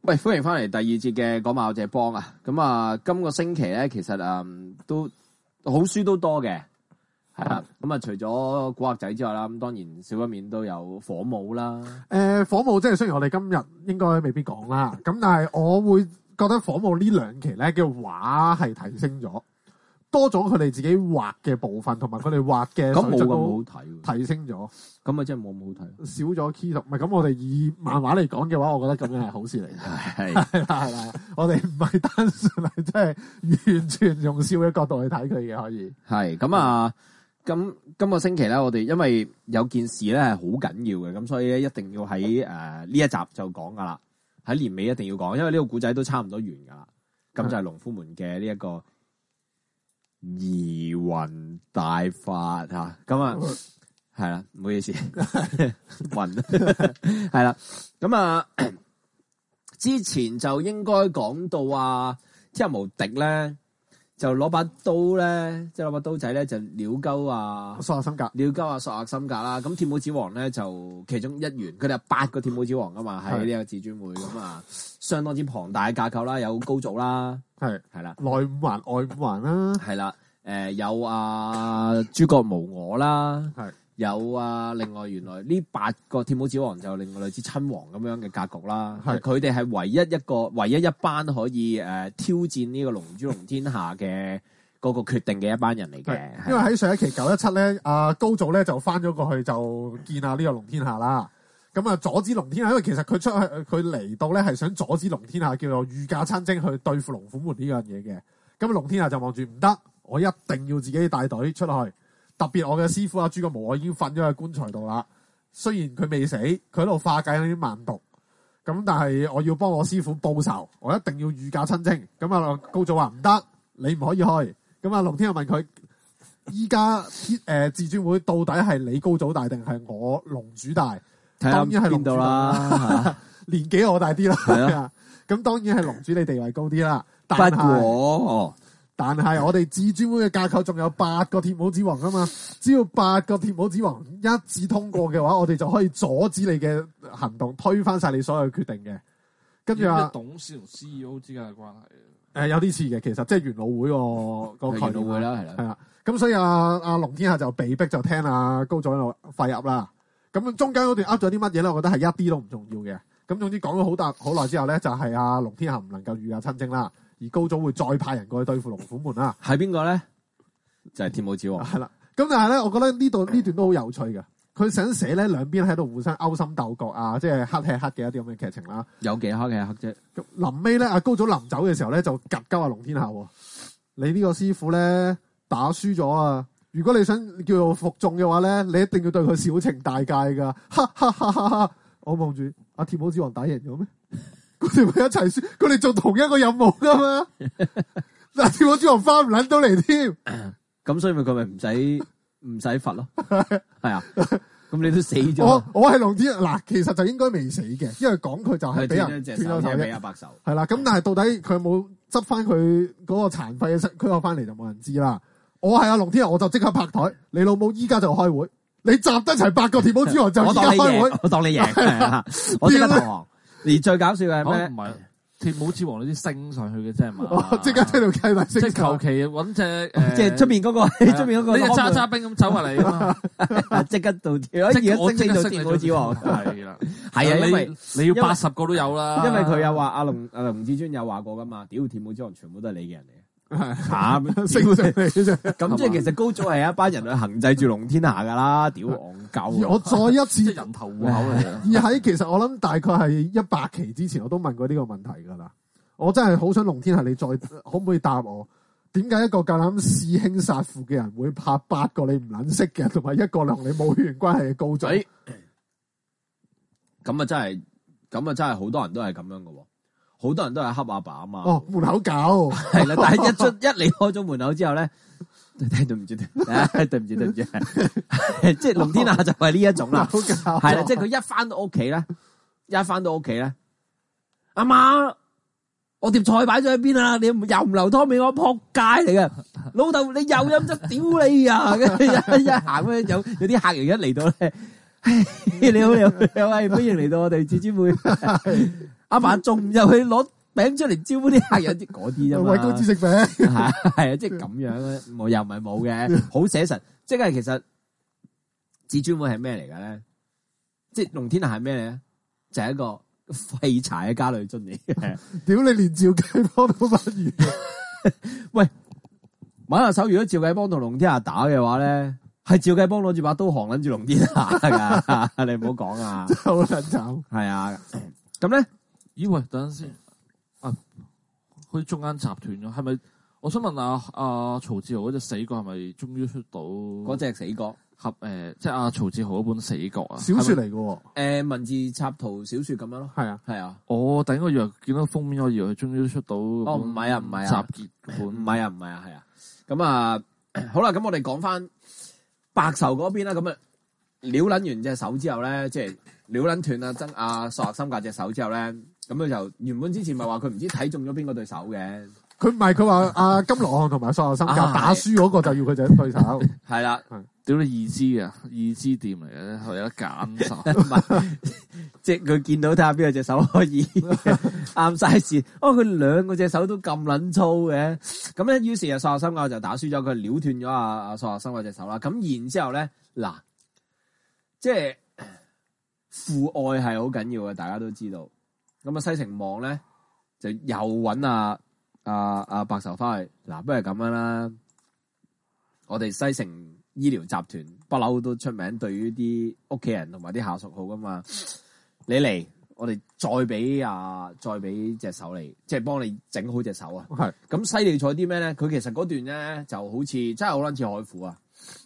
喂，歡迎翻嚟第二節嘅講馬有隻幫啊！咁啊，今個星期咧，其實都好書都多嘅，係啦。咁啊，除咗古惑仔之外啦，咁當然少不免都有火舞啦。 火舞即係雖然我哋今日應該未必講啦，咁但係我會覺得火舞呢兩期咧嘅畫係提升咗，多咗佢哋自己畫嘅部分，同埋佢哋畫嘅咁冇咁好睇， 提升咗。 咁啊，真係冇咁好睇， 少咗 key 圖，唔係咁。我哋以漫畫嚟講嘅話，我覺得咁樣係好事嚟嘅。係啦，我哋唔係單純係真係完全用笑嘅角度去睇佢嘅，可以係咁啊。今個星期咧，我哋因為有件事咧係好緊要嘅，咁所以咧一定要喺呢一集就講噶啦。喺年尾一定要講，因為呢個古仔都差唔多完噶啦。咁就係農夫們嘅呢一個移魂大法吓，咁啊。係啦，唔好意思，暈係啦。咁啊，之前就應該講到啊，天下無敵咧，就攞把刀咧，即係攞把刀仔咧，就撩鳩啊， 索亞森格， 撩鳩啊，索亞森格啦。咁鐵帽子王咧就其中一員，佢哋有8個鐵帽子王噶嘛，喺呢個至尊會咁啊，相當之龐大嘅架構啦，有高祖啦，係啦， 內五環外五環啦， 係啦，有啊諸葛無我啦，係。有啊，另外原來呢8個鐵帽子王就另外類似親王咁樣嘅格局啦。係佢哋係唯一一班可以挑戰呢個龍珠龍天下嘅嗰個決定嘅一班人嚟嘅。 因為喺上一期917咧，高祖咧就翻咗過去就見下呢個龍天下啦。咁啊阻止龍天下，因為其實佢嚟到咧係想阻止龍天下叫做御駕親征去對付龍虎門呢樣嘢嘅。咁龍天下就望住唔得，我一定要自己帶隊出去。特別我嘅師傅諸葛無我已經瞓咗喺棺材度啦。雖然佢未死，佢喺度化解啲萬毒，咁但係我要幫我師傅報仇，我一定要御駕親征。咁啊高祖話唔得，你唔可以去。咁啊龍天下問佢：依家至尊會到底係你高祖大定係我龍主大？當然係龍主啦，年紀我大啲啦。咁當然係龍主你地位高啲啦。但係我哋至尊會嘅架構仲有8個鐵帽子王啊嘛，只要8個鐵帽子王一致通過嘅話，我哋就可以阻止你嘅行動，推翻晒你所有決定嘅。跟住董事同 CEO 之間嘅關係， 有啲似嘅，其實即係元老會個概念會啦，係啦。咁所以阿龍天下就被逼就聽高祖喺度廢噏啦。咁中間嗰段噏咗啲乜嘢咧？我覺得係一啲都唔重要嘅。咁總之講咗好耐之後咧，就係阿龍天下唔能夠御駕親征啦。而高祖會再派人過去對付龍虎門啦。 係邊個咧？就係鐵帽子王。 係啦。咁但係咧，我覺得呢段都好有趣嘅。佢想寫咧兩邊喺度互相勾心鬥角啊，即係黑吃黑嘅一啲咁嘅劇情啦。 有幾黑嘅黑啫。咁臨尾咧，高祖臨走嘅時候咧，就夾鳩阿龍天下。你呢個師傅咧打輸咗啊！如果你想叫做服眾嘅話咧，你一定要對佢小懲大戒噶。哈哈哈哈哈！我望住阿鐵帽子王打贏咗咩？佢哋咪一齊輸，佢哋做同一個任務噶嘛？嗱，鐵帽子王翻唔捻到嚟添， 咁所以佢咪唔使罰咯？係啊，咁你都死咗。 我係龍天嗱，其實就應該未死嘅，因為講佢就係俾人斷咗手， 俾阿白手。係啦，咁但係到底佢有冇執翻佢嗰個殘廢嘅軀殼翻嚟就冇人知啦。我係阿龍天，我就即刻拍台，你老母依家就開會，你集得齊8個鐵帽子王就依家開會， 我當你贏，我即刻投降。而最搞笑嘅係咩？ 唔係鐵帽子王嗰啲升上去嘅啫嘛， 即刻喺度計埋升。 即係求其揾隻即係出面嗰個，出面嗰個， 你揸揸兵咁走埋嚟啊嘛， 即刻到跳，即係我即刻升到鐵帽子王。係啦，係啊，因為你要80個都有啦。 因為佢有話阿龍至尊有話過噶嘛，屌鐵帽子王全部都係你嘅人嚟。 慘升上嚟啫， 咁即係其實高祖係一班人去行制住龍天下噶啦，屌戇鳩！ 我再一次人頭戶口嚟嘅。 而喺其實我諗大概係100期之前，我都問過呢個問題噶啦。我真係好想龍天下，你再可唔可以答我？點解一個夠膽弑兄殺父嘅人會拍8個你唔撚識嘅，同埋一個同你冇血緣關係嘅高祖？咁啊真係好多人都係咁樣噶。好多人都係恰阿爸啊嘛。 哦，門口搞係啦，但係一離開咗門口之後咧，對唔住，對唔住，即係龍天下就係呢一種啦。係啦，即係佢一翻到屋企咧，阿媽，我碟菜擺咗喺邊啊？你又唔留湯俾我，仆街嚟嘅！老豆，你又飲汁，屌你啊！一行咧，有啲客人一嚟到咧，你好，歡迎嚟到我哋至尊會。 阿爸仲唔入去攞餅出嚟招呼啲客人，即嗰啲啫嘛。 喂高知識餅， 係啊，即係咁樣咧，我又唔係冇嘅，好寫實。即係其實至尊會係咩嚟嘅咧？即係龍天下係咩咧？就係一個廢柴嘅家裏樽嚟嘅。 屌你連趙繼邦都不如。 喂，玩下手，如果趙繼邦同龍天下打嘅話咧，係趙繼邦攞住把刀行捻住龍天下噶，你唔好講啊！ 真係好撚慘。 係啊，咁咧， 咦喂，等陣先啊，好似中間插斷咗，係咪？我想問下阿曹志豪嗰隻死角係咪終於出到？ 嗰隻死角即係阿曹志豪嗰本死角啊？ 小說嚟嘅喎。 文字插圖小說咁樣咯。 係啊， 係啊。 我頂個以為見到封面，我以為佢終於出到。 哦，唔係啊，唔係啊， 集結本唔係啊，唔係啊，係啊。咁啊，好啦，咁我哋講翻白仇嗰邊啦。咁啊，撩捻完隻手之後咧，即係撩捻斷阿索亞森格隻手之後咧，咁佢就原本之前咪話佢唔知睇中咗邊個對手嘅。 佢唔係佢話阿金羅漢同埋索亞森格打輸嗰個就要佢隻對手。 係啦， 屌你二支啊，二支店嚟嘅，係有得揀就。 唔係，即係佢見到睇下邊個隻手可以啱晒線。哦，佢兩個隻手都咁撚粗嘅，咁咧於是啊索亞森格就打輸咗，佢撩斷咗阿索亞森格隻手啦。咁然之後咧，嗱，即係父愛係好緊要嘅，大家都知道。咁啊西城望咧就又揾阿白仇翻去，嗱，不如咁樣啦，我哋西城醫療集團不嬲都出名，對於啲屋企人同埋啲下屬好噶嘛。你嚟，我哋再俾隻手你，即係幫你整好隻手啊。 係咁犀利在啲咩咧？佢其實嗰段咧就好似真係好撚似海虎啊。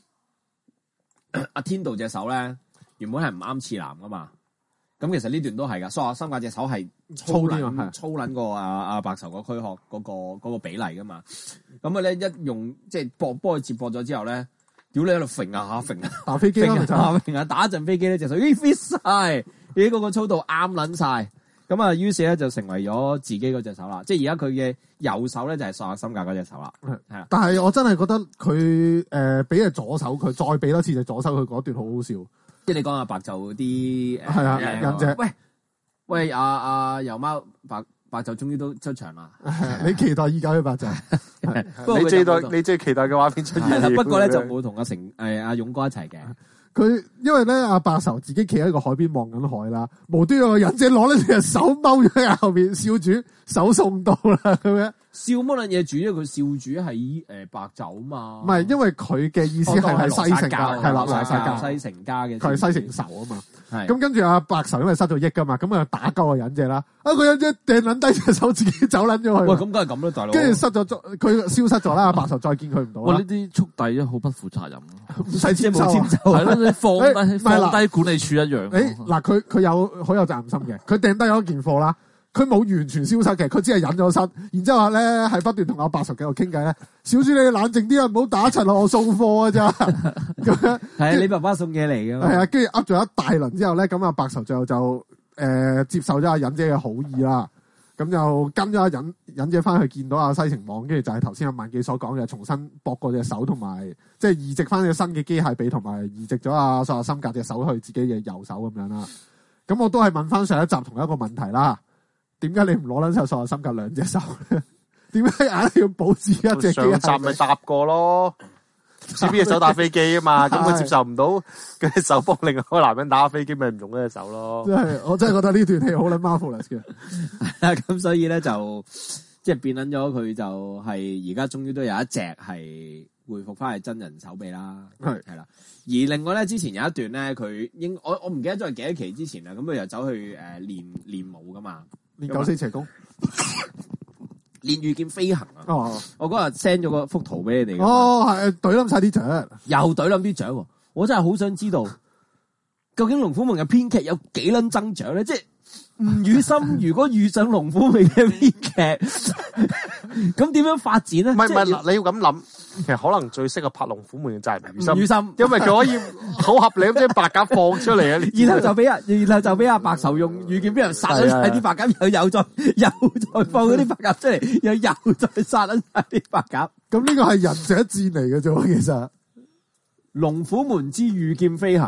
阿天道隻手咧原本係唔啱次男噶嘛。咁其實呢段都係噶，索亞森格隻手係粗撚過阿白仇個軀殼嗰個比例噶嘛。咁佢咧一用即係幫佢接駁咗之後咧，屌你喺度揈下揈下打飛機啦， 揈下打一陣飛機咧隻手，咦 fit 晒，咦嗰個粗度啱撚晒。咁啊，於是咧就成為咗自己嗰隻手啦。即係而家佢嘅右手咧就係索亞森格嗰隻手啦。係啦， 但係我真係覺得佢俾隻左手佢，再俾多次隻左手佢嗰段好好笑。 即係你講阿白就啲係啊忍者。 喂，阿油貓白就終於都出場啦。 你期待已久嘅白就。 你最期待嘅畫面出現了。 不過咧就冇同阿勇哥一齊嘅。 佢因為咧阿白仇自己企喺個海邊望緊海啦，無端有個忍者攞咗隻手踎咗喺後邊，少主手送到啦咁樣。 笑乜撚嘢主？因為佢少主係白酒嘛。 唔係，因為佢嘅意思係喺西城㗎，係啦， 羅西家西城家嘅， 佢係西城仇啊嘛。 係咁跟住阿白仇因為失咗憶㗎嘛，咁啊打鳩個忍者啦。個忍者掟撚低隻手，自己走撚咗去。 喂，咁梗係咁啦，大佬。 跟住佢消失咗啦，阿白仇再見佢唔到啦。 哇！呢啲速遞好不負責任， 唔使簽冇簽收。 係咯，你放低管理處一樣。 嗱，佢有好有責任心嘅，佢掟低咗件貨啦。佢冇完全消失嘅，佢只係隱咗身，然之後咧係不斷同阿白仇繼續傾偈咧。小主你冷靜啲啊，唔好打柒我送貨啊咋咁樣。 係你爸爸送嘢嚟嘅。 係啊，跟住噏咗一大輪之後咧，咁阿白仇最後就接受咗阿忍者嘅好意啦。咁就跟咗阿忍者翻去見到阿西城望，跟住就係頭先阿萬記所講嘅，重新駁過隻手，同埋即係移植翻隻新嘅機械臂，同埋移植咗阿索亞森格隻手去自己嘅右手咁樣啦。咁我都係問翻上一集同一個問題啦。點解你唔攞撚晒索亞森格兩隻手咧？點解硬係要保持一隻機械？ 上集咪答過咯，只邊隻手打飛機啊嘛，咁佢接受唔到佢隻手幫另外一個男人打飛機，咪唔用嗰隻手咯。 我真係覺得呢段戲好撚 Marvelous 嘅。 咁所以咧就即係變撚咗佢就係而家終於都有一隻係回復翻係真人手臂啦，係啦。而另外咧，之前有一段咧，佢我唔記得咗係幾多期之前啦，咁佢又走去練武噶嘛。 練九死邪功， 練御劍飛行啊！ 哦， 我嗰日 send 咗個幅圖俾你哋。 哦，係懟冧晒啲獎， 又懟冧啲獎。我真係好想知道，究竟龍虎門嘅編劇有幾撚增長咧？即係吳宇森如果遇上龍虎門嘅編劇，咁點樣發展咧？ 唔係，你要咁諗，其實可能最適合拍龍虎門嘅就係吳宇森，因為佢可以好合理咁將白鴿放出嚟啊！ 然後就俾阿白仇用御劍俾人殺咗晒啲白鴿，又再放嗰啲白鴿出嚟，又再殺咗晒啲白鴿。 咁呢個係仁者戰嚟嘅啫，其實龍虎門之御劍飛行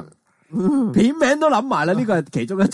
片名都諗埋啦，呢個係其中一集。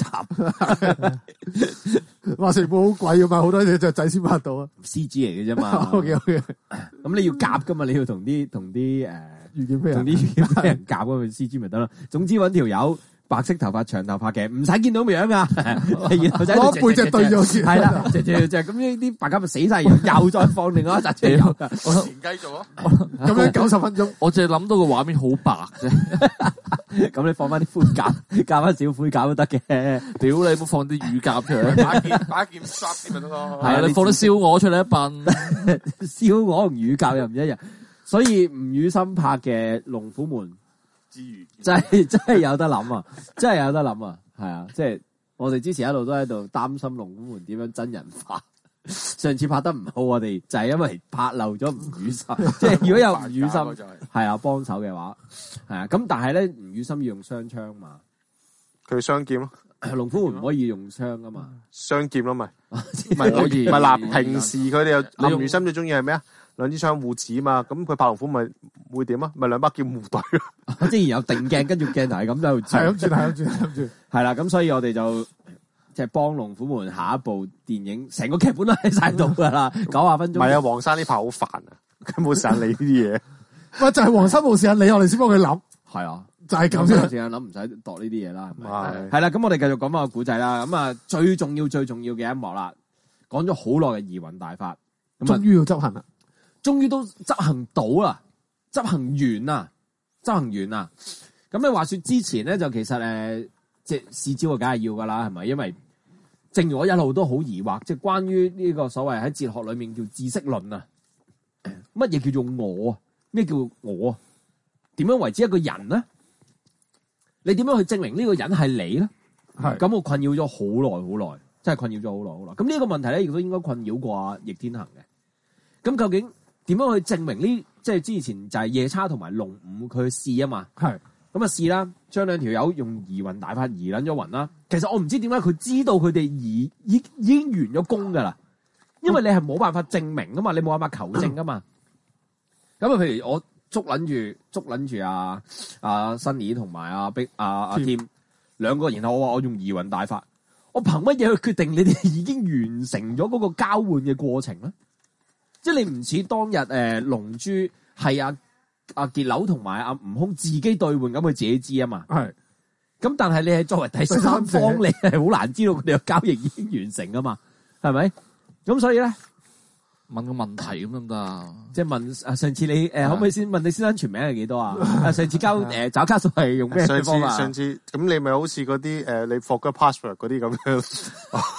話成本好貴噶嘛，好多隻雀仔先拍到啊。 CG 嚟嘅啫嘛。 OK， 咁你要夾噶嘛，你要同啲遇見飛人， 同啲人夾嗰個 CG 咪得咯。總之揾條友白色頭髮長頭髮嘅，唔使見到樣噶，然後就喺度攞背脊對咗先。 係啦，就咁呢啲白鴿咪死晒，又再放另外一集出嚟。 前繼續啊， 咁樣90分鐘， 我淨係諗到個畫面好白啫。 咁你放翻啲灰鴿，夾翻小灰鴿都得嘅。 屌你，唔好放啲乳鴿出嚟。 擺件衫先咪得咯。 係啊，你放啲燒鵝出嚟一笨。 燒鵝同乳鴿又唔一樣，所以吳宇森拍嘅《龍虎門》 之餘， 真係有得諗啊！真係有得諗啊！係啊，即係我哋之前一路都喺度擔心《龍虎門》點樣真人化。上次拍得唔好，我哋就係因為拍漏咗吳宇森。即係如果有吳宇森係啊幫手嘅話，係啊。咁但係咧，吳宇森要用雙槍嘛， 佢雙劍咯， 龍虎門唔可以用槍噶嘛， 雙劍咯咪， 可以嗱，平時佢哋又林宇森最中意係咩啊？兩支槍互指嘛，咁佢拍龍虎咪會點啊？咪兩把劍互對咯。 之前有定鏡，跟住鏡頭係咁喺度係係啦。咁所以我哋就即係幫龍虎門下一部電影，成個劇本都喺晒度噶啦，90分鐘。 唔係啊，黃生呢排好煩啊，佢冇時間理呢啲嘢。 喂，就係黃生冇時間理，我哋先幫佢諗。 係啊， 就係咁有時樣。 間諗唔使度呢啲嘢啦。 係係啦，咁我哋繼續講翻個古仔啦。咁啊，最重要嘅一幕啦，講咗好耐嘅移魂大法，咁啊終於要執行啦。 終於都執行到啦，執行完啦。咁你話說之前咧，就其實即係試招啊，梗係要噶啦，係咪？因為正如我一路都好疑惑，即係關於呢個所謂喺哲學裏面叫知識論啊，乜嘢叫做我啊？咩叫我啊？點樣為之一個人呢？你點樣去證明呢個人係你咧？ 係咁我困擾咗好耐，真係困擾咗好耐。咁呢一個問題咧，亦都應該困擾過阿易天行嘅。咁究竟點樣去證明呢？即係之前就係夜叉同埋龍五佢去試啊嘛， 係咁啊試啦，將兩條友用移魂大法移撚咗魂啦。其實我唔知點解佢知道佢哋已經完咗功噶啦，因為你係冇辦法證明噶嘛，你冇辦法求證噶嘛。咁啊，譬如我捉撚住阿新兒同埋阿添兩個，然後我話我用移魂大法，我憑乜嘢去決定你哋已經完成咗嗰個交換嘅過程咧？即係你唔似當日龍珠係阿傑樓同埋阿悟空自己兌換咁，佢自己知啊嘛。 係。 咁但係你係作為第三方，你係好難知道佢哋嘅交易已經完成噶嘛？係咪？咁所以咧， 問個問題咁得唔得啊？ 即係問上次你可唔可以先問你先生全名係幾多啊？上次交找卡數係用咩方法？ 上次咁你咪好似嗰啲你 forget password 嗰啲咁樣。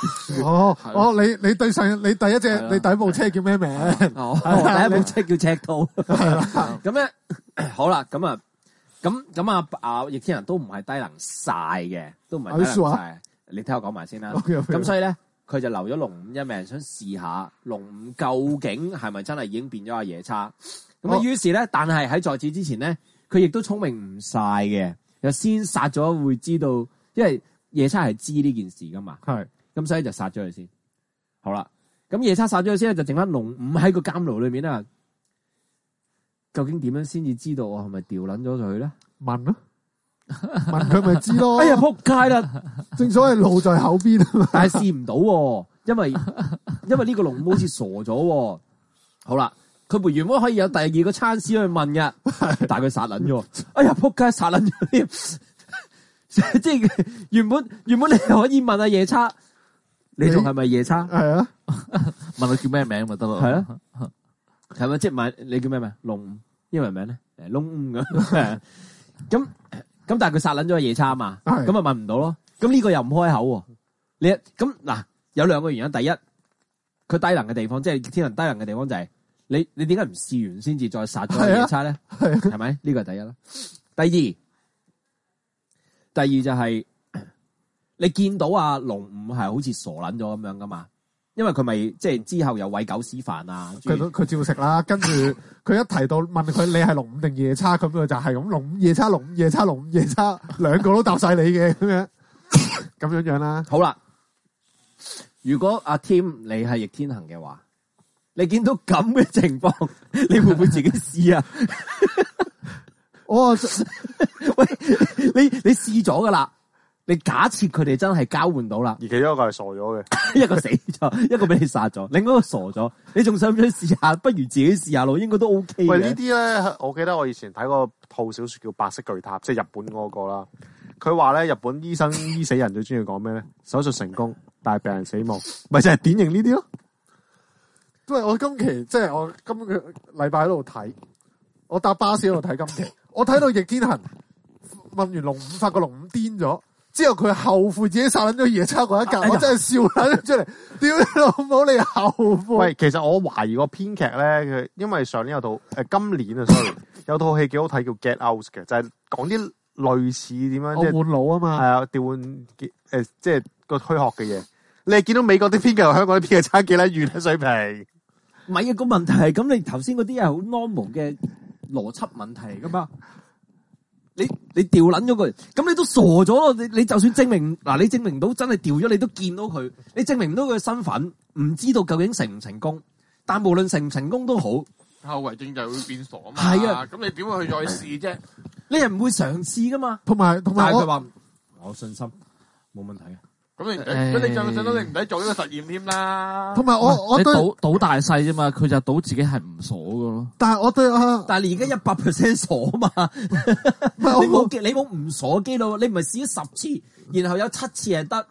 你第一隻你第一部車叫咩名？ 第一部車叫赤兔。咁咧好啦，咁啊易天行都唔係低能晒嘅，都唔係低能晒。你聽我講埋先啦。咁所以咧，佢就留咗龍五一命，想試下龍五究竟係咪真係已經變咗阿夜叉。咁啊，於是咧，但係喺在此之前咧，佢亦都聰明唔晒嘅，又先殺咗會知道，因為夜叉係知呢件事噶嘛。係。咁所以就殺咗佢先。好啦，咁夜叉殺咗佢先，就剩翻龍五喺個監牢裏面啦。究竟點樣先至知道我係咪掉撚咗佢咧？ 問咯，問佢咪知咯。 哎呀，撲街啦！ 正所謂路在口邊啊嘛。 但係試唔到，因為呢個龍五好似傻咗。好啦，佢原本可以有第二個餐司去問嘅，但係佢殺撚咗。哎呀，撲街殺撚咗添！即係原本你可以問阿夜叉，你仲係咪夜叉？ 係啊， 問佢叫咩名咪得咯。 係啊，係咪即係問你叫咩名？龍五，英文名咧？龍五咁。咁但係佢殺撚咗個夜叉啊嘛，咁啊問唔到咯。咁呢個又唔開口。你咁嗱，有兩個原因。第一，佢低能嘅地方，即係天能低能嘅地方就係你點解唔試完先至再殺咗夜叉咧？係咪？呢個係第一啦。第二就係你見到阿龍五係好似傻撚咗咁樣噶嘛，因為佢咪即係之後又餵狗屎飯啊， 佢照食啦。跟住佢一提到問佢你係龍五定夜叉，咁佢就係咁龍五夜叉龍五夜叉龍五夜叉，兩個都答晒你嘅咁樣啦。 好啦，如果阿 Tim 你係易天行嘅話，你見到咁嘅情況，你會唔會自己試啊？ 我喂，你試咗噶啦，你假設佢哋真係交換到啦， 而其中一個係傻咗嘅， 一個死咗，一個俾你殺咗，另外一個傻咗，你仲想唔想試下？不如自己試下咯，應該都 OK 嘅。 喂，呢啲咧，我記得我以前睇過套小說叫《白色巨塔》，即係日本嗰個啦。佢話咧，日本醫生醫死人最中意講咩咧？手術成功，但係病人死亡，咪就係典型呢啲咯。 因為我今期即係我今個禮拜喺度睇，我搭巴士喺度睇今期，我睇到易天行問完龍五，發覺龍五癲咗，之後佢後悔自己殺撚咗夜叉嗰一格，我真係笑撚咗出嚟，屌你老母你後悔！ 喂，其實我懷疑個編劇咧，佢因為上年有套今年啊，sorry，有套戲幾好睇叫 Get Out 嘅，就係講啲類似點樣即係換腦啊嘛， 係啊調換即係個虛學嘅嘢。你係見到美國啲編劇同香港啲編劇差幾撚遠嘅水平？ 唔係啊，個問題係咁，你頭先嗰啲係好 normal 嘅邏輯問題嚟噶嘛？你調撚咗佢，咁你都傻咗咯！你就算證明嗱，你證明到真係調咗，你都見到佢，你證明唔到佢嘅身份，唔知道究竟成唔成功。但無論成唔成功都好， 後遺症就會變傻啊嘛。 係啊， 咁你點會去再試啫？ 你係唔會嘗試噶嘛？ 同埋但係佢話我有信心，冇問題嘅。 咁你就想到你唔使做呢個實驗添啦。 同埋我你對賭大細啫嘛，佢就賭自己係唔傻噶咯。 但係我對但係你而家100% 傻啊嘛，你冇唔傻嘅機率，你唔係試咗10次，然後有7次係得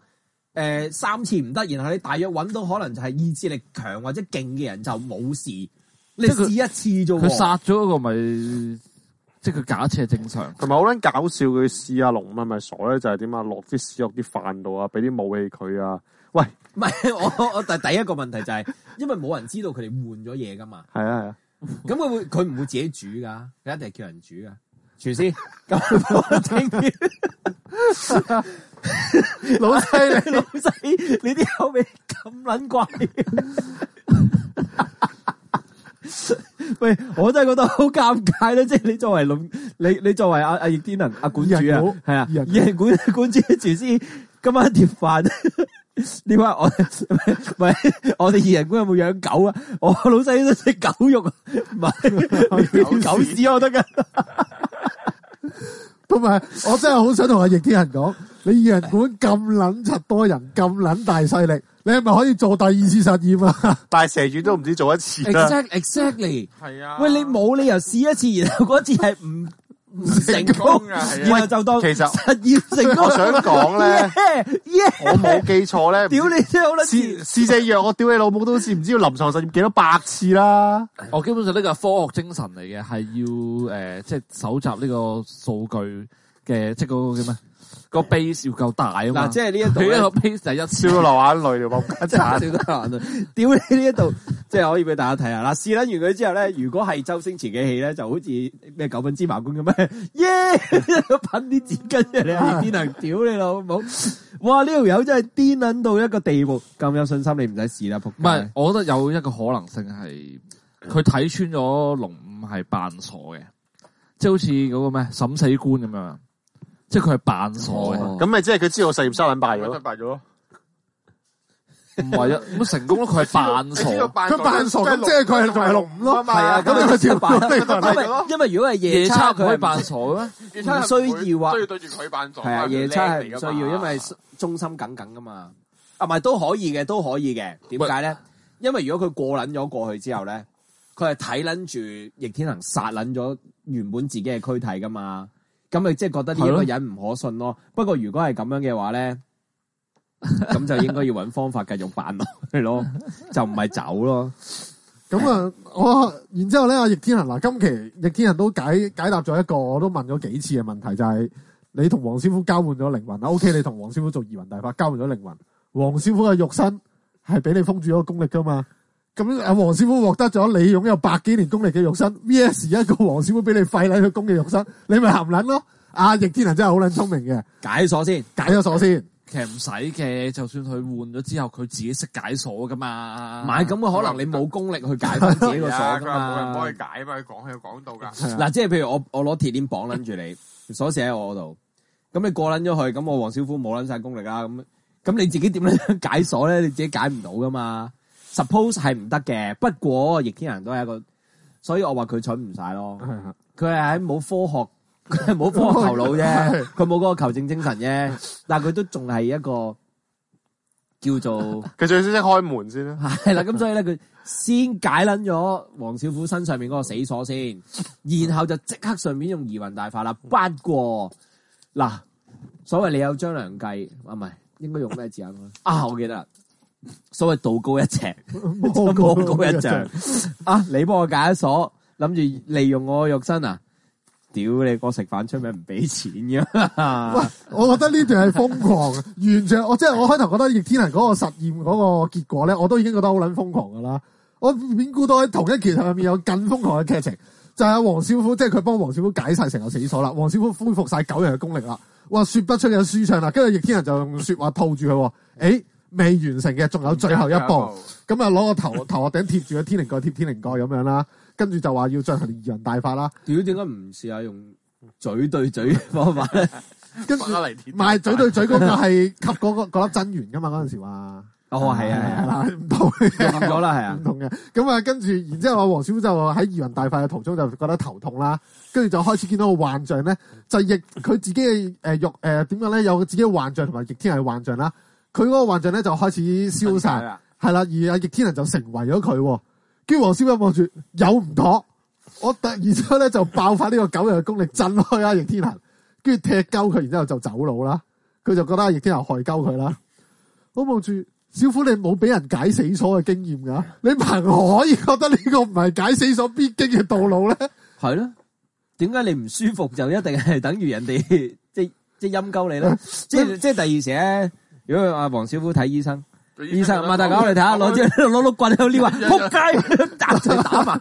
，3次唔得，然後你大約揾到可能就係意志力強或者勁嘅人就冇事，你試一次啫喎。 佢殺咗嗰個咪？即係佢假設係正常， 同埋好撚搞笑，佢試阿龍五係咪傻咧？就係點啊？落啲屎落啲飯度啊，俾啲武器佢啊！喂， 唔係我第一個問題就係，因為冇人知道佢哋換咗嘢噶嘛。 係啊， 咁佢唔會自己煮噶，佢一定係叫人煮噶。廚師咁整啲老細你啲口味咁撚怪。喂，我真係覺得好尷尬咧！即係你作為你作為阿易天行阿館主啊，係啊，二人館主廚師，今晚碟飯，你話我喂我哋二人館有冇養狗啊？我老細都食狗肉，唔係狗屎我得噶。 同埋我真係好想同阿易天行講，你二人館咁撚柒多人，咁撚大勢力。你係咪可以做第2次實驗啊？ 但係蛇丸都唔知做一次啦。 Exactly， 係啊。 喂，你冇理由試一次，然後嗰次係唔成功啊， 然後就當其實實驗成功。 我想講咧，我冇記錯咧， 屌你真係好撚試隻藥，我屌你老母都試唔知要臨床實驗幾多百次啦。 我基本上呢個係科學精神嚟嘅，係要即係搜集呢個數據嘅，即係嗰個叫咩？個 base 要夠大啊嘛， 嗱，即係呢一度佢一個 base 就係1次笑到流眼淚喎，冇真係笑得流眼淚。屌你呢一度，即係可以俾大家睇下。嗱，試撚完佢之後咧，如果係周星馳嘅戲咧，就好似咩9品芝麻官咁樣，耶！噴啲紙巾出嚟，易天行屌你老母！哇！呢條友真係癲撚到一個地步，咁有信心你唔使試啦，仆街。 唔係，我覺得有一個可能性係佢睇穿咗龍五係扮傻嘅，即係好似嗰個咩審死官咁樣。即係佢係扮傻嘅， 咁咪即係佢知道實驗室撚敗咗， 失敗咗咯。唔係啊，咁成功咯，佢係扮傻， 佢扮傻，咁即係佢係仲係龍五咯。 係啊，咁佢照扮。因為如果係夜叉，佢可以扮傻咩？ 夜叉唔需要啊， 需要對住佢扮傻。 係啊，夜叉係唔需要，因為忠心耿耿噶嘛。啊，唔係都可以嘅，都可以嘅。點解咧？因為如果佢過撚咗過去之後咧，佢係睇撚住易天行殺撚咗原本自己嘅軀體噶嘛。咁咪即係覺得呢一個人唔可信咯。不過如果係咁樣嘅話咧，咁就應該要揾方法繼續扮落去咯，就唔係走咯。 咁啊，然之後咧，阿易天行嗱，今期易天行都解答咗一個，我都問咗幾次嘅問題，就係你同黃師傅交換咗靈魂啦。OK，你同黃師傅做移魂大法，交換咗靈魂。黃師傅嘅肉身係俾你封住咗功力噶嘛？咁阿黃師傅獲得咗你擁有100幾年功力嘅肉身 ，VS 一個黃師傅俾你廢撚佢功嘅肉身，你咪含撚咯。阿易天行真係好撚聰明嘅， 解鎖先， 解咗鎖先。 其實唔使嘅，就算佢換咗之後，佢自己識解鎖噶嘛。 唔係咁可能你冇功力去解翻自己個鎖噶嘛。 冇人幫佢解嘛，佢講有講到㗎。 嗱，即係譬如我攞鐵鏈綁撚住你，鎖匙喺我嗰度，咁你過撚咗去，咁我黃師傅冇撚晒功力啦，咁你自己點樣解鎖咧？你自己解唔到噶嘛。Suppose 係唔得嘅，不過易天行都係一個，所以我話佢蠢唔晒咯。佢係喺冇科學佢係冇科學頭腦啫， 係佢冇嗰個求證精神啫，但係佢都仲係一個叫做佢最先識開門先啦。 係啦，咁所以咧佢先解撚咗黃小虎身上面嗰個死鎖先，然後就即刻順便用移魂大法啦。不過嗱，所謂你有張良計啊，唔係應該用咩字眼啊？我記得啦，所謂道高一尺，魔高一丈啊！你幫我解鎖，諗住利用我肉身啊！屌你個食飯出名唔俾錢噶， 喂，我覺得呢段係瘋狂，完全我開頭覺得逆天行嗰個實驗嗰個結果咧，我都已經覺得好撚瘋狂噶啦。我點估到喺同一期入面有更瘋狂嘅劇情，就係黃小虎，即係佢幫黃小虎解晒成個死鎖啦。黃小虎恢復晒9人嘅功力啦，哇，說不出嘅舒暢啦。跟住逆天行就用說話套住佢，未完成嘅，仲有最後一步。咁啊，攞個頭殼頂貼住個天靈蓋，貼天靈蓋咁樣啦。跟住就話要進行移魂大法啦。 屌，點解唔試下用嘴對嘴嘅方法咧？ 跟住唔係嘴對嘴嗰個係吸嗰粒真元噶嘛？嗰陣時話。 哦，係啊， 唔同嘅， 用咗啦，係啊唔，同嘅。咁啊，跟住然之後啊，黃小虎就喺移魂大法嘅途中就覺得頭痛啦，跟住就開始見到個幻象咧，就逆佢自己嘅肉點樣咧，有自己嘅幻象同埋逆天人嘅幻象啦。佢嗰個幻象咧就開始消散，係啦，而阿逆天人就成為咗佢。跟住黃小虎望住有唔妥，我突然之後咧就爆發呢個9人嘅功力震開阿逆天人，跟住踢鳩佢，然之後就走佬啦。佢就覺得阿逆天人害鳩佢啦。我望住小虎，你冇俾人解死鎖嘅經驗噶，你憑何可以覺得呢個唔係解死鎖必經嘅道路咧？ 係咯，點解你唔舒服就一定係等於人哋即陰鳩你咧？即係第二時咧，如果阿黃小虎睇醫生。醫生，擘大狗你睇下，攞碌棍喺度撩啊，仆街，打就打埋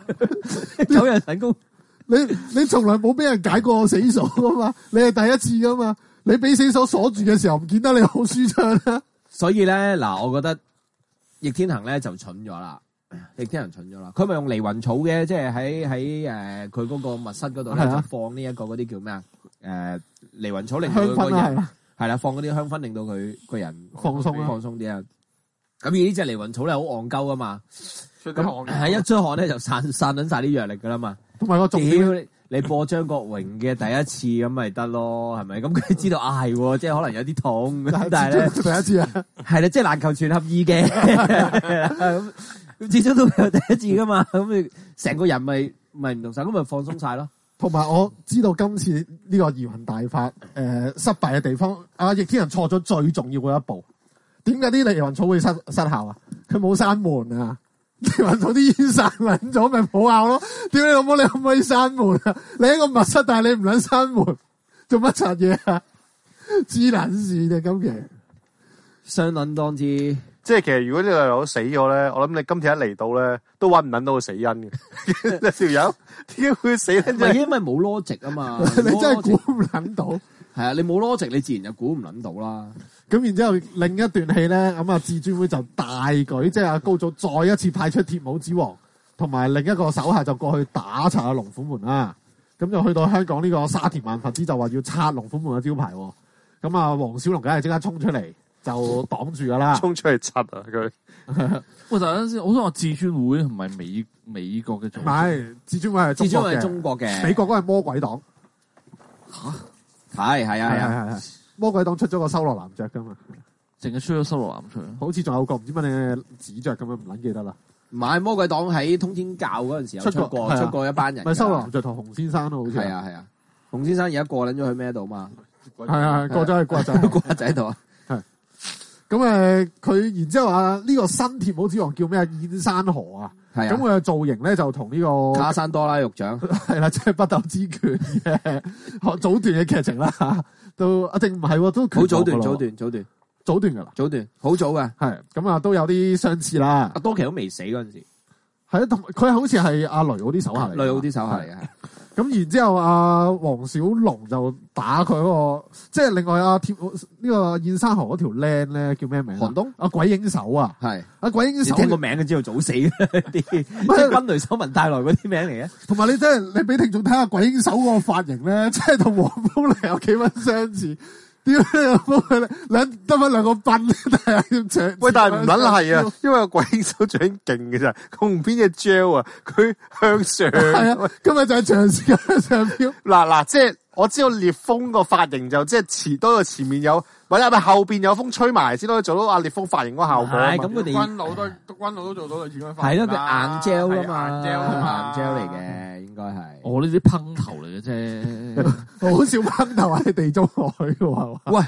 ，9人神功。 你從來冇俾人解過死鎖噶嘛？你係第一次噶嘛？你俾死鎖鎖住嘅時候，唔見得你好舒暢啦。 所以咧，嗱，我覺得逆天行咧就蠢咗啦。逆天行蠢咗啦，佢咪用離魂草嘅，即係喺佢嗰個密室嗰度咧，就放呢一個嗰啲叫咩啊？離魂草令到佢個人係啦，放嗰啲香薰令到佢個人放鬆啲啊。咁而呢隻離魂草咧好戇鳩噶嘛，咁係一出汗咧就散撚晒啲藥力噶啦嘛。 同埋個重點， 你播張國榮嘅第一次咁咪得咯，係咪？咁佢知道係，即係可能有啲痛，但係咧第一次啊， 係啦，即係難求全合意嘅。咁始終都有第一次噶嘛，咁你成個人咪唔同晒，咁咪放鬆晒咯。 同埋我知道今次呢個移魂大法失敗嘅地方，阿逆天人錯咗最重要嗰一步。點解啲離魂草會失效啊？佢冇閂門啊！離魂草啲煙散撚咗，咪冇效咯。屌你老母，你可唔可以閂門啊？你喺個密室，但係你唔撚閂門，做乜柒嘢啊？黐撚線嘅今期， 相撚當之。 即係其實如果呢個友死咗咧，我諗你今次一嚟到咧，都揾唔撚到個死因嘅。條友點解會死咧？ 係因為冇 logic 啊嘛， 你真係估唔撚到。 係啊，你冇 logic，你自然就估唔撚到啦。 咁然之後另一段戲咧，咁啊至尊會就大舉，即係阿高祖再一次派出鐵帽子王同埋另一個手下就過去打拆阿龍虎門啦。咁就去到香港呢個沙田萬佛寺就話要拆龍虎門嘅招牌。咁啊黃小龍梗係即刻衝出嚟就擋住噶啦， 衝出去拆啊佢。 喂，等陣先，我想話至尊會唔係美國嘅組織？ 唔係，至尊會係中國嘅，美國嗰個係魔鬼黨。 係啊。 魔鬼黨出咗個修羅男爵噶嘛， 淨係出咗修羅男出， 好似仲有個唔知乜嘢紫爵咁樣，唔撚記得啦。 唔係魔鬼黨喺通天教嗰陣時候出過一班人。 咪修羅男爵同洪先生咯，好似係啊。洪先生而家過撚咗去咩度嘛？ 係啊，過咗去瓜仔瓜仔度啊。 係咁佢然之後呢個新鐵帽子王叫咩啊？燕山河啊。係啊。咁佢嘅造型咧就同呢個卡山多拉獄長係啦，即係北斗之拳嘅早段嘅劇情啦。都一定唔係，都好早段噶啦，早段好早嘅， 係咁啊，都有啲相似啦。 阿多奇都未死嗰陣時， 係啊，同佢好似係阿雷嗰啲手下嚟， 雷嗰啲手下嚟嘅。 咁然之後阿黃小龍就打佢嗰個，即係另外阿呢個燕山河嗰條靚咧叫咩名？ 韓東阿鬼影手啊， 係阿鬼影手， 聽個名就知道早死啲，即係軍雷手文帶來嗰啲名嚟嘅。 同埋你真係你俾聽眾睇下鬼影手嗰個髮型咧，真係同黃蜂雷有幾分相似。屌你老母佢得翻兩個鬢，但係要長。 喂，但係唔撚係啊，因為個鬼影手最勁嘅咋，佢用邊隻 gel 啊，佢向上。 係啊，今日就係長時間向上飄。 嗱，即係我知道烈風個髮型就即係前面有，或者係咪後邊有風吹埋先可以做到阿烈風髮型嗰個效果啊嘛。 係咁佢哋軍佬都做到類似咁樣。 係咯，佢硬 gel 噶嘛， 硬 gel 啊嘛， 硬 gel 嚟嘅應該係。 我呢啲烹頭嚟嘅啫。 好少烹頭喺地中海嘅喎。 喂，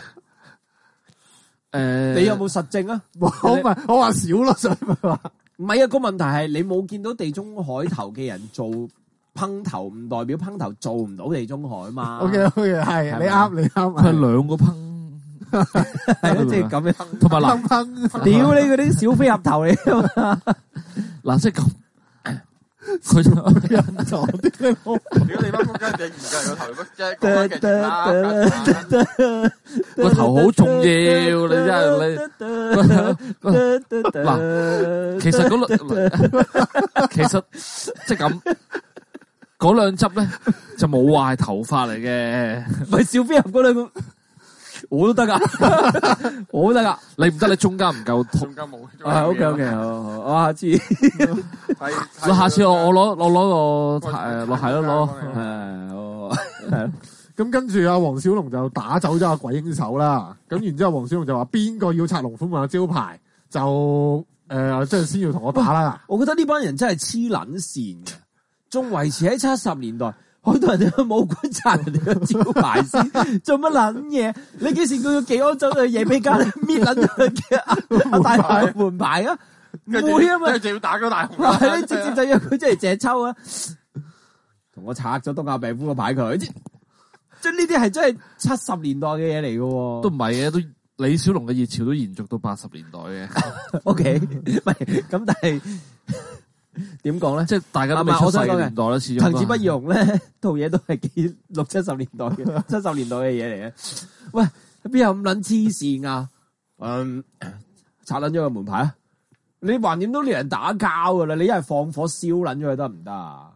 誒， 你有冇實證啊？ 我話少咯，所以咪話唔係啊，個問題係你冇見到地中海頭嘅人做烹頭，唔代表烹頭做唔到地中海嘛。 OK，係你啱，你啱。 佢係兩個烹， 係咯，即係咁樣。 同埋嗱， 烹屌你嗰啲小飛俠頭嚟啊嘛！ 嗱即係咁，佢就人咗啲咩？ 屌你班仆街，你研究個頭乜啫？講緊劇啦， 個頭好重要，你真係你嗱，其實即係咁，嗰兩執咧就冇話係頭髮嚟嘅， 唔係小飛俠嗰兩個，我都得噶，我都得噶。 你唔得，你中間唔夠痛。 中間冇。 OK，好，我下次， 我下次我攞個係咯係咁跟住阿黃小龍就打走咗阿鬼影手啦。咁然之後黃小龍就話邊個要拆龍虎門嘅招牌，就即係先要同我打啦。 我覺得呢班人真係黐撚線嘅，仲維持喺70年代。好多人都冇觀察人哋個招牌先，做乜撚嘢？你幾時叫佢技安走去夜比間搣撚咗佢嘅阿大雄個門牌啊？唔會啊嘛， 跟住要打嗰大雄。 係你直接就約佢出嚟借抽啊！同我拆咗東亞病夫個牌佢，即係呢啲係真係70年代嘅嘢嚟嘅， 都唔係嘅，都李小龍嘅熱潮都延續到80年代嘅。 OK，唔係咁，但係。點講咧？ 即係大家都未出世嘅年代啦，始終。 藤子不二雄咧，套嘢都係幾60、70年代嘅70年代嘅嘢嚟嘅。喂，邊有咁撚黐線啊？拆撚咗個門牌啊！你橫掂都連人打交噶啦，你一係放火燒撚咗佢得唔得啊？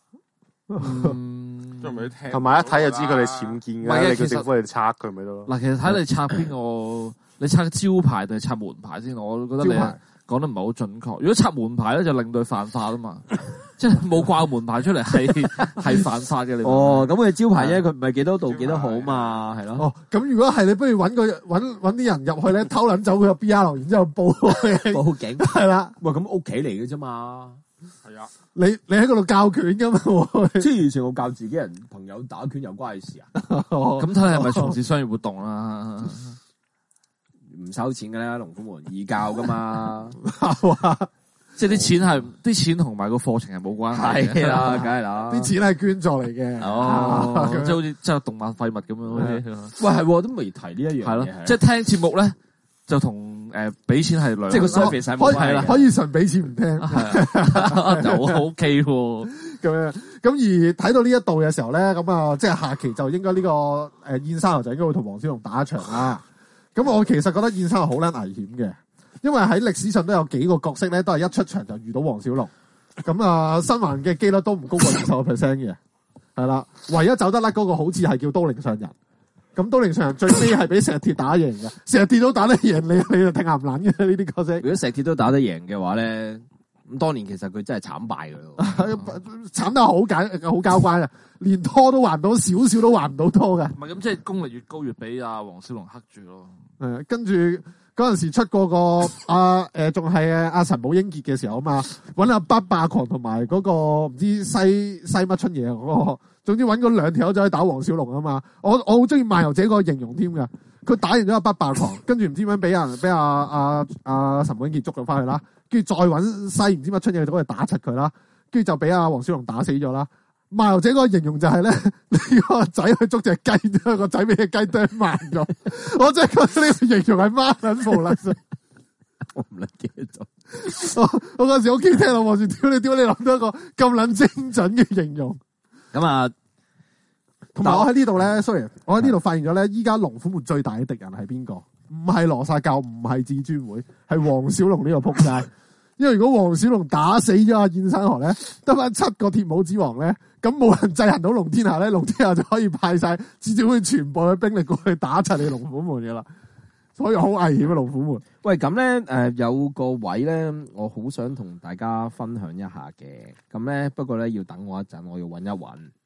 仲未聽。 同埋一睇就知佢哋僭建唔係嘅， 嘅你叫政府嚟拆佢咪得咯？ 嗱，其實睇你拆邊個，你拆招牌定係拆門牌先？我覺得你講得唔係好準確。如果拆門牌咧，就令到佢犯法啊嘛，即係冇掛門牌出嚟係犯法嘅。你哦，咁佢招牌啫，佢唔係幾多度幾多號嘛，係咯。 哦，咁如果係你，不如揾啲人入去咧，偷撚走佢個 BR，然之後報警， 係啦。 喂，咁屋企嚟嘅啫嘛。 係啊， 你喺嗰度教拳噶嘛？ 即係以前我教自己人朋友打拳有關事啊？ 咁睇你係咪從事商業活動啦？ 唔收錢噶啦，龍虎門義教噶嘛， 即係啲錢同埋個課程係冇關係嘅。 係啦，梗係啦， 啲錢係捐助嚟嘅。 哦，即係好似即係動漫廢物咁樣。 喂，係都未提呢一樣嘢。 係咯，即係聽節目咧，就同俾錢係兩， 即係個 service 係冇關係。 可以純俾錢唔聽， 就 OK 喎。 咁樣咁而睇到呢一度嘅時候咧，咁啊，即係下期就應該呢個燕山河就應該會同黃小龍打一場啦。咁我其實覺得燕山河好撚危險嘅，因為喺歷史上都有幾個角色咧，都係一出場就遇到黃小龍。咁啊，生還嘅機率都唔高過20%嘅，係啦。唯一走得甩嗰個好似係叫刀靈上人。咁刀靈上人最尾係俾石鐵打贏嘅，石鐵都打得贏你就挺鹹撚嘅呢啲角色。 如果石鐵都打得贏嘅話咧，咁當年其實佢真係慘敗噶咯， 慘得好交關啊！連拖都還唔到，少少都還唔到拖噶。 唔係咁，即係功力越高越俾阿黃小龍克住咯。 跟住嗰陣時出過個仲係阿陳寶英傑嘅時候啊嘛，揾阿北霸狂同埋嗰個唔知西乜春嘢嗰個，總之揾嗰兩條友仔去打黃小龍啊嘛。我好中意漫遊者個形容添噶，佢打完咗阿北霸狂，跟住唔知點樣俾阿陳寶英傑捉咗翻去啦，跟住再揾西唔知乜春嘢去打柒佢啦，跟住就俾阿黃小龍打死咗啦。漫遊者嗰個形容就係咧，你個仔去捉隻雞，個仔俾隻雞啄慢咗。我真係覺得呢個形容係孖撚無撚。 我唔撚記得咗。 我嗰時屋企聽到望住，屌你諗到一個咁撚精準嘅形容。 咁啊， 同埋我喺呢度咧 ，sorry， 我喺呢度發現咗咧，依家龍虎門最大嘅敵人係邊個？唔係羅剎教，唔係至尊會，係黃小龍呢個仆街。因為如果黃小龍打死咗阿燕山河咧，得翻7個鐵帽子王咧，咁冇人制衡到龍天下咧，龍天下就可以派晒至尊會全部嘅兵力過去打柒你龍虎門嘅啦，所以好危險啊龍虎門。 喂，咁咧有個位咧，我好想同大家分享一下嘅，咁咧不過咧要等我一陣，我要揾一揾。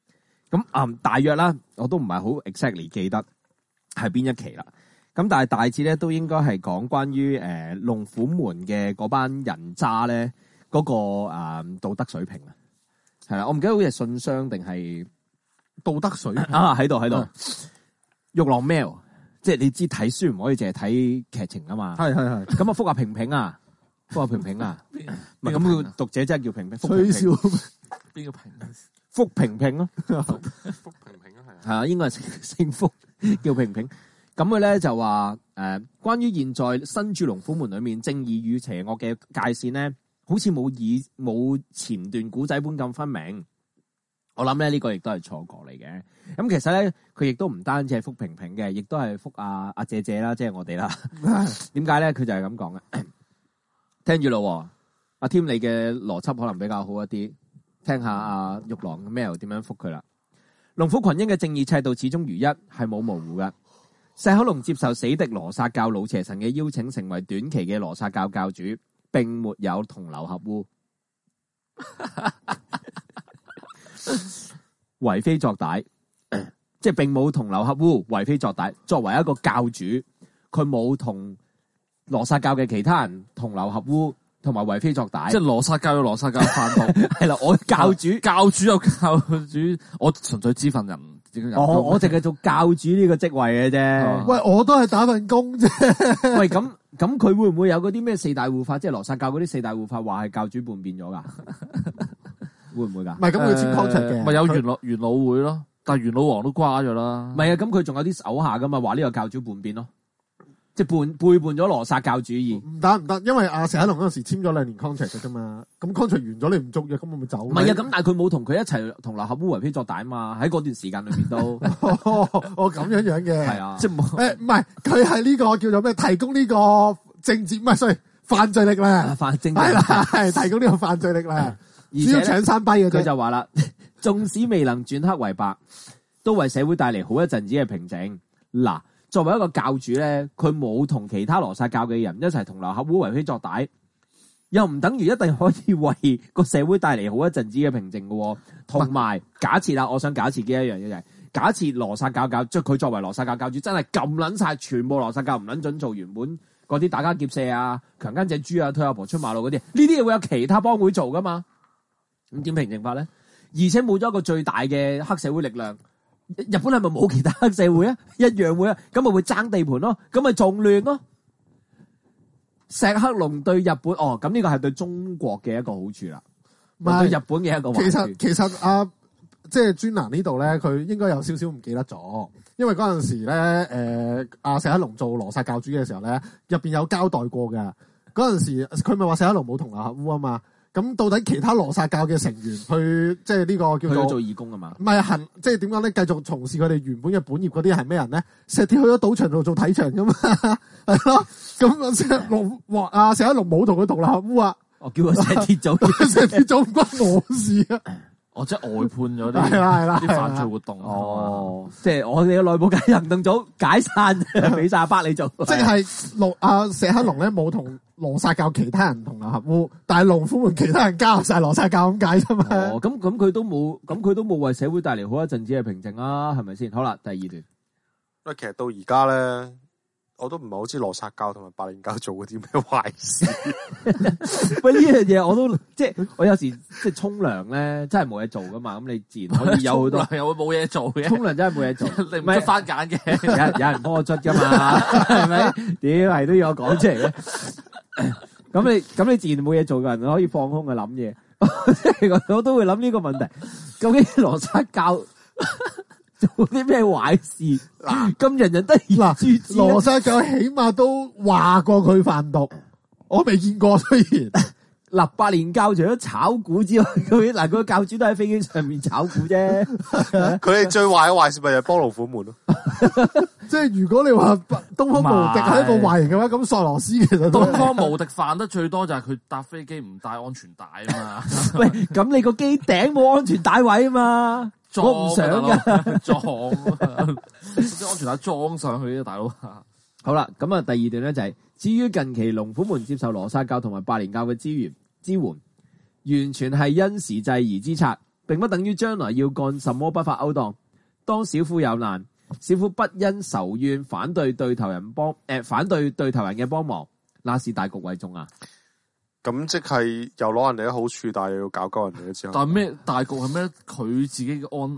咁大約啦，我都唔係好 exactly 記得係邊一期啦。咁但係大致咧都應該係講關於龍虎門嘅嗰班人渣咧嗰個道德水平啊。係啦，我唔記得好似係信箱定係道德水平啊，喺度。玉郎 mail， 即係你知睇書唔可以淨係睇劇情啊嘛。 係。 咁啊，覆下平平啊，唔係咁佢讀者真係叫平平， 吹笑邊個平？ 覆平平咯， 福平平啊，係啊， 係啊，應該係姓福叫平平。咁佢咧就話關於現在新駐龍虎門裏面正義與邪惡嘅界線咧，好似冇前段古仔般咁分明。我諗咧呢個亦都係錯覺嚟嘅。咁其實咧佢亦都唔單止係覆平平嘅，亦都係覆阿姐姐啦，即係我哋啦。點解咧？佢就係咁講嘅。聽住咯，阿添你嘅邏輯可能比較好一啲。聽下阿玉郎嘅 mail 點樣覆佢啦。龍虎群英嘅正義尺度始終如一，係冇模糊嘅。石口龍接受死敵羅剎教老邪神嘅邀請，成為短期嘅羅剎教教主，並沒有同流合污，為非作歹，即係並冇同流合污，為非作歹。作為一個教主，佢冇同羅剎教嘅其他人同流合污，同埋為非作歹。 即係羅剎教有羅剎教範度， 係啦，我教主有教主，我純粹知份人。 我淨係做教主呢個職位嘅啫。 喂，我都係打份工啫。 喂，咁佢會唔會有嗰啲咩四大護法，即係羅剎教嗰啲四大護法話係教主叛變咗噶？會唔會噶？ 唔係咁佢簽 contract 嘅， 咪有元老會咯，但係元老王都瓜咗啦。 唔係啊，咁佢仲有啲手下噶嘛，話呢個教主叛變咯，即係背叛咗羅剎教主義。 唔得，因為阿石一龍嗰陣時簽咗2年 contract 嘅啫嘛，咁 contract 完咗你唔續約，咁我咪走。 唔係啊，咁但係佢冇同佢一齊同流合污為非作歹嘛，喺嗰段時間裏面都。 我咁樣嘅。 係啊， 即係唔係，佢係呢個叫做咩？提供呢個政治唔係，所以犯罪力量。係啦，係提供呢個犯罪力量。主要搶山跛嘅啫。 佢就話啦，縱使未能轉黑為白，都為社會帶嚟好一陣子嘅平靜。嗱，作為一個教主咧，佢冇同其他羅剎教嘅人一齊同流合污為非作歹，又唔等於一定可以為個社會帶嚟好一陣子嘅平靜嘅。同埋假設啦，我想假設嘅一樣嘢就係，假設羅剎教即係佢作為羅剎教教主，真係撳撚晒全部羅剎教唔撚准做原本嗰啲打家劫舍啊、強姦隻豬啊、推阿婆出馬路嗰啲，呢啲嘢會有其他幫會做噶嘛？咁點平靜法咧？而且冇咗一個最大嘅黑社會力量，日本係咪冇其他黑社會啊？一樣會啊，咁咪會爭地盤咯，咁咪仲亂咯。石黑龍對日本咁呢個係對中國嘅一個好處啦，對日本嘅一個壞處。 其實即係專欄呢度咧，佢應該有少少唔記得咗，因為嗰陣時咧，阿石黑龍做羅剎教主嘅時候咧，入邊有交代過嘅。嗰陣時佢咪話石黑龍冇同流合污啊嘛。咁到底其他羅剎教嘅成員去即係呢個叫做做義工啊嘛？ 唔係即係點講咧？繼續從事佢哋原本嘅本業嗰啲係咩人咧？石鐵去咗賭場度做睇場噶嘛，係咯。咁石一龍石一龍冇同佢同流合污啊。 我叫佢石鐵組， 石鐵組唔關我事啊。 即係外判咗啲係啦啲犯罪活動。 即係我哋嘅內部解行動組解散，俾晒阿伯你做。 即係石黑龍咧冇同羅剎教其他人同流合污，但係龍虎門其他人加入晒羅剎教咁解啫嘛。 咁佢都冇為社會帶嚟好一陣子嘅平靜啊，係咪先？好啦，第二段。 喂，其實到而家咧，我都唔係好知羅剎教同埋白蓮教做過啲咩壞事。 喂，呢樣嘢我都即係我有時即係沖涼咧，真係冇嘢做噶嘛。咁你自然可以有好多又會冇嘢做嘅。 沖涼真係冇嘢做， 你唔係番梘嘅， 有人幫我捽噶嘛，係咪？屌係都要我講出嚟嘅。咁你自然冇嘢做嘅人可以放空去諗嘢。我都會諗呢個問題，究竟羅剎教做啲咩壞事？咁人人得而誅之。 羅剎教起碼都話過佢販毒，我未見過。雖然白蓮教除咗炒股之外，佢個教主都喺飛機上面炒股啫。 佢哋最壞嘅壞事咪就係幫龍虎門咯。 即係如果你話東方無敵係一個壞人嘅話，咁索羅斯其實東方無敵犯得最多就係佢搭飛機唔帶安全帶啊嘛。 喂，咁你個機頂冇安全帶位啊嘛？我唔想噶， 裝啲安全帶裝上去啊，大佬。 好啦，咁啊，第二段咧就係至於近期龍虎門接受羅剎教同埋白蓮教嘅支援，完全係因時制宜之策。 並不等於將來要幹什麼不法勾當。當小夫有難，小夫不因仇怨反對對頭人嘅幫忙，那是大局為重啊！ 咁即係又攞人哋嘅好處，但係又要搞鳩人哋嘅之後。 但係咩大局係咩？佢自己嘅安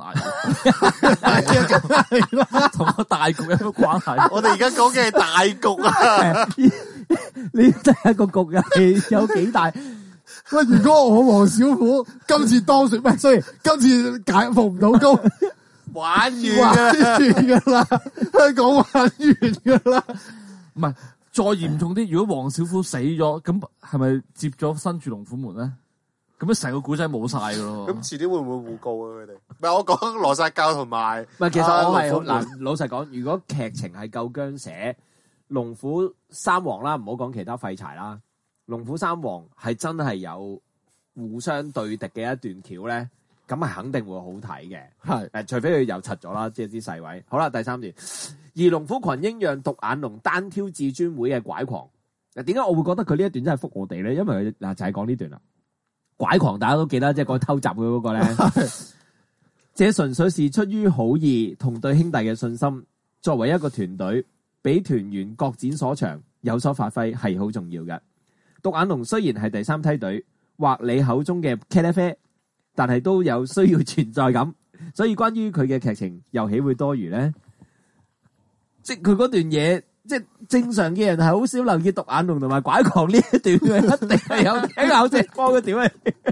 危，同個大局有咩關係？ 我哋而家講嘅係大局啊！ 你真係個局係有幾大？ 喂，如果我黃小虎今次當選，唔係，所以今次解服唔到高， 玩完噶啦，香港玩完噶啦。 唔係再嚴重啲，如果黃小虎死咗，咁係咪接咗新住龍虎門咧？咁樣成個古仔冇晒噶咯。 咁遲啲會唔會互告啊？佢哋唔係我講羅剎教同埋， 唔係，其實我係龍虎門嗱，老實講，如果劇情係夠薑寫，龍虎三王啦，唔好講其他廢柴啦，龍虎三王係真係有互相對敵嘅一段橋咧，咁係肯定會好睇嘅。 係除非佢又柒咗啦，即係啲細位。好啦，第三段，而龍虎群英讓獨眼龍單挑至尊會嘅拐狂。嗱，點解我會覺得佢呢一段真係覆我哋咧？因為佢嗱就係講呢段啦。拐狂大家都記得，即係講偷襲佢嗰個咧。這純粹是出於好意同對兄弟嘅信心。作為一個團隊，俾團員各展所長，有所發揮係好重要嘅。獨眼龍雖然係第三梯隊，或你口中嘅茄喱啡，但係都有需要存在感。所以關於佢嘅劇情又豈會多餘咧？即係佢嗰段嘢，即係正常嘅人係好少留意獨眼龍同埋拐狂呢一段嘅，一定係有聽咬隻幫嘅點啊！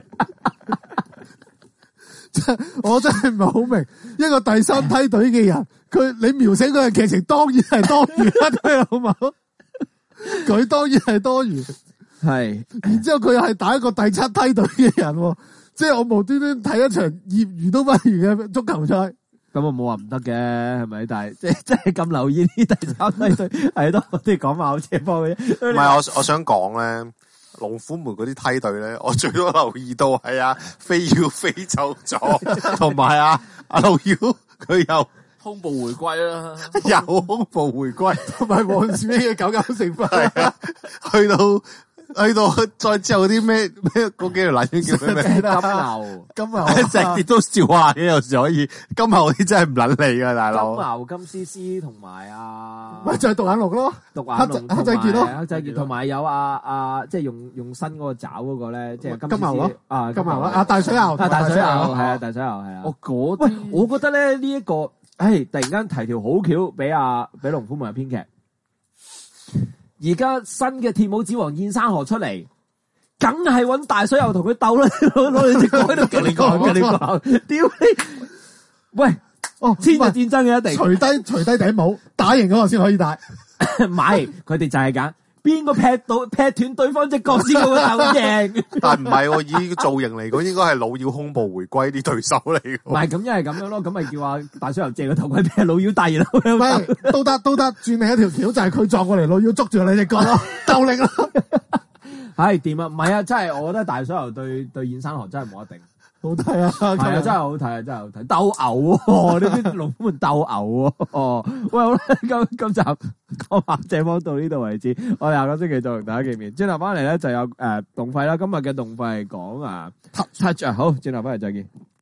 我真係唔係好明，一個第三梯隊嘅人，你描寫佢嘅劇情當然係多餘啦，對好冇？佢當然係多餘， 係， 然之後佢又係打一個第七梯隊嘅人，即係我無端端睇一場業餘都不如嘅足球賽。 咁我冇話唔得嘅，係咪？但係即係咁留意呢第三梯隊，係都我哋講咬隻幫嘅啫。 唔係我想講咧，龍虎門嗰啲梯隊咧，我最多留意到係飛妖飛走咗，同埋阿路妖佢又胸部回歸啦， 有胸部回歸， 同埋黃小英嘅九成分， 係啊，去到再之後啲咩嗰幾條男人叫咩名？ 金牛成日都笑話嘅，有時可以金牛啲真係唔撚理噶，大佬。 金牛、金絲絲同埋咪就係獨眼龍咯， 獨眼龍黑仔傑咯， 黑仔傑同埋有即係用新嗰個爪嗰個咧，即係金牛咯，金牛咯，大水牛， 大水牛係啊，大水牛係啊。 嗰啲， 我覺得咧呢一個，突然間提條好橋俾龍虎門嘅編劇。而家新嘅鐵帽子王燕山河出嚟，梗係揾大水牛同佢鬥啦，攞你隻腳喺度夾你講，屌你！喂，千日戰爭嘅一定除低頂帽，打贏嗰個先可以戴。 唔係，佢哋就係揀邊個劈斷對方隻角先嗰個鬥贏。 但唔係，以造型嚟講，應該係老妖胸部回歸啲對手嚟。 唔係咁，一係咁樣咯，咁咪叫大水牛借個頭盔俾老妖戴然後唔係都得，轉另一條橋就係佢撞過嚟，老妖捉住你隻角咯，鬥力咯。 係掂啊？唔係啊，真係我覺得大水牛對燕山河真係冇一定。 好睇啊！ 係啊，真係好睇啊，真係好睇，鬥牛喎！呢啲龍虎門鬥牛喎！喂，好啦，今集講下這方到呢度為止，我哋下個星期再同大家見面。轉頭翻嚟咧就有動費啦，今日嘅動費係講Touch，好，轉頭翻嚟再見。